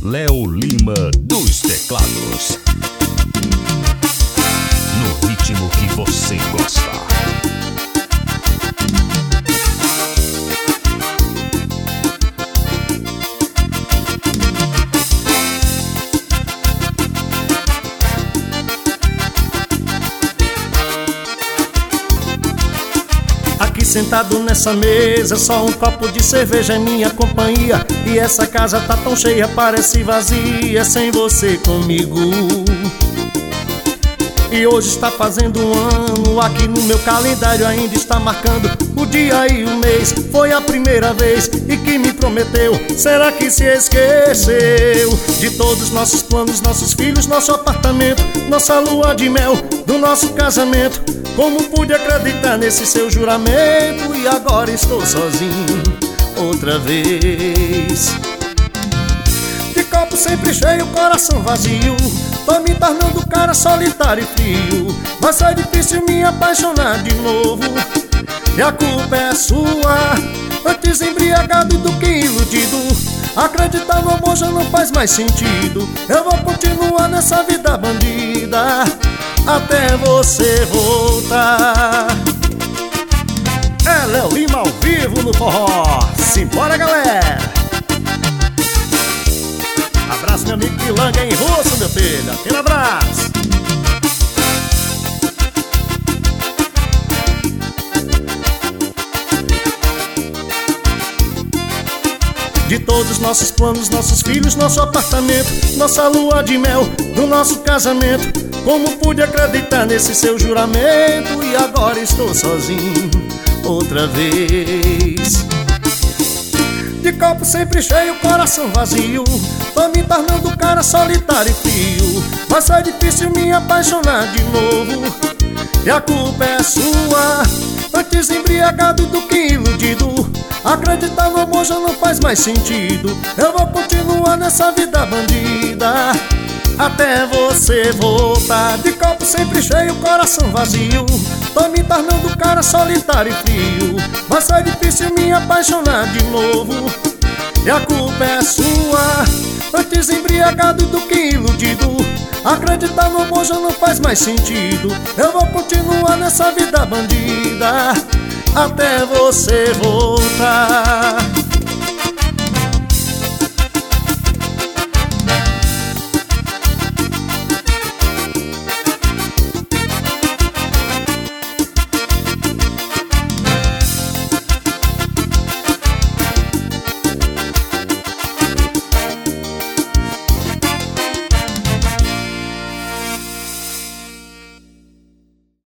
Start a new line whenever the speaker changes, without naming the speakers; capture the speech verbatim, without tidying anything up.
Léo Lima dos teclados. No ritmo que você gosta.
Aqui sentado nessa mesa, só um copo de cerveja em minha companhia. E essa casa tá tão cheia, parece vazia sem você comigo. E hoje está fazendo um ano, aqui no meu calendário ainda está marcando o dia e o mês. Foi a primeira vez e que me prometeu. Será que se esqueceu de todos os nossos planos, nossos filhos, nosso apartamento, nossa lua de mel, do nosso casamento? Como pude acreditar nesse seu juramento? E agora estou sozinho outra vez. De copo sempre cheio, coração vazio, tô me tornando cara solitário e frio. Mas é difícil me apaixonar de novo, e a culpa é sua. Antes embriagado do que iludido, acreditar no amor já não faz mais sentido. Eu vou continuar nessa vida bandida até você voltar. É Léo Lima ao vivo no forró. Simbora, galera. Abraço meu amigo Pilanga em Russo, meu filho. Aquele abraço. De todos os nossos planos, nossos filhos, nosso apartamento, nossa lua de mel, do nosso casamento. Como pude acreditar nesse seu juramento? E agora estou sozinho outra vez. De copo sempre cheio, coração vazio, tô me tornando cara solitário e frio. Mas é difícil me apaixonar de novo, e a culpa é sua. Antes embriagado do que iludido, acreditar no amor já não faz mais sentido. Eu vou continuar nessa vida bandida até você voltar. De copo sempre cheio, coração vazio, tô me tornando cara solitário e frio. Mas é difícil me apaixonar de novo, e a culpa é sua. Antes embriagado do que iludido, acreditar no amor já não faz mais sentido. Eu vou continuar nessa vida bandida até você voltar.